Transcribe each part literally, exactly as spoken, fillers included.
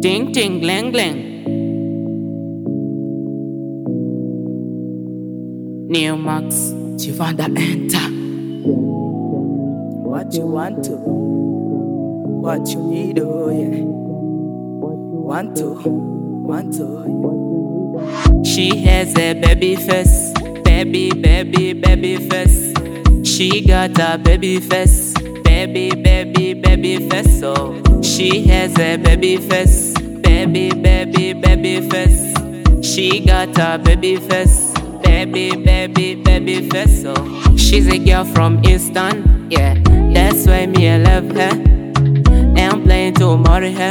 Ting ting gling gling. Neo Max, Chivanda enter. What you want to, what you need, oh yeah. Want to, want to. She has a baby face, baby, baby, baby face. She got a baby face, baby, baby, baby face. Oh, she has a baby face, baby, baby, baby face. She got a baby face, baby, baby, baby face. Oh, she's a girl from Easton, yeah. That's why me I love her. I'm planning to marry her,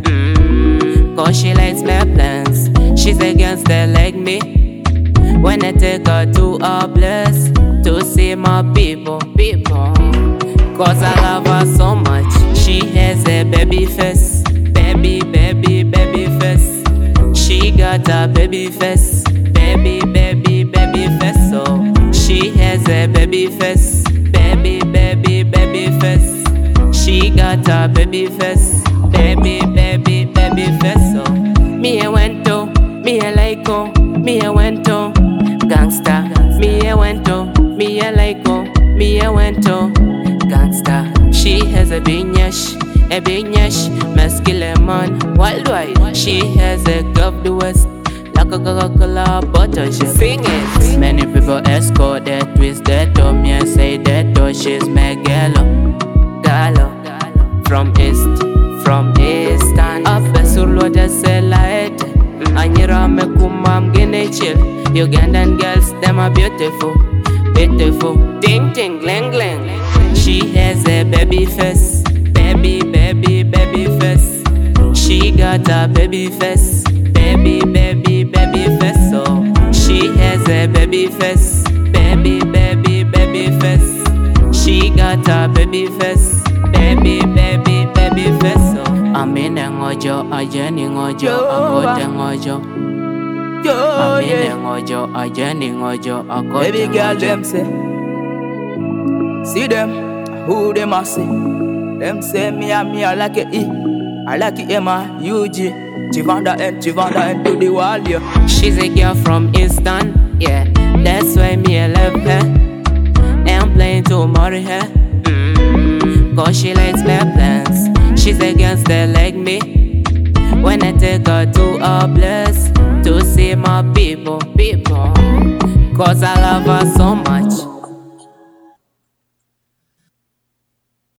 mm, cause she likes my plans. She's a gangster like me. When I take her to a place to see my people, people. Cause I love her so much. She has a baby face, baby, baby, baby face. She got a baby face, baby, baby, baby face. So she has a baby face, baby, baby, baby face. She got a baby face, baby, baby, baby face. So me I went to, me I like oh, me I went to gangsta. Me I went to, me I like oh, me I went to gangsta. She has a big nyash, a big nyash, masculine man worldwide. She has a curved waist, like a Coca-Cola bottle. She sing it. Many people escort that, twist that, to me and say that, oh she's my gallo, gallo. From east, from eastern. Up a solo de selite. Anyira me kumam gene chill. Ugandan girls, them are beautiful, beautiful. Ting ting gling gling. She has a baby face, baby, baby, baby face. She got a baby face, baby, baby, baby face. So she has a baby face, baby, baby, baby face. She got a baby face, baby, baby, baby face. So I'm in a ngojo, a jenny ngojo, a gote ngojo. Yo, I'm in a yeah. ngojo, a jenny ngojo, a gote Baby girl, ngojo. them say, see them, who them a say? Them say me and me, I like it E, I like it Emma, U G, Chivanda and Chivanda and to the wall, yeah. She's a girl from Easton, yeah. That's why me I love her. I'm planning to marry her, mm, cause she likes my plans. She's a gangster like me. When I take her to a place to see my people, people. Cause I love her so much.